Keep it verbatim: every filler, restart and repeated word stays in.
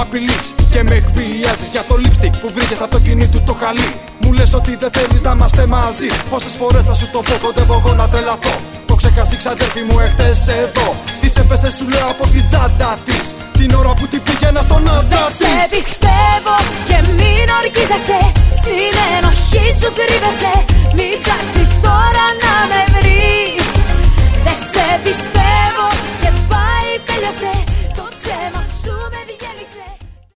απειλείς και με εκβιάζεις για το lipstick που βρήκες από το κινή του το χαλί. Μου λες ότι δεν θέλεις να είμαστε μαζί. Πόσες φορές θα σου το πω, κοντεύω εγώ να τρελαθώ. Το ξέχασε ξαδέρφη μου εχθές εδώ. Της έπεσε σου λέω από την τσάντα της την ώρα που την πήγαινα στον άντρα της.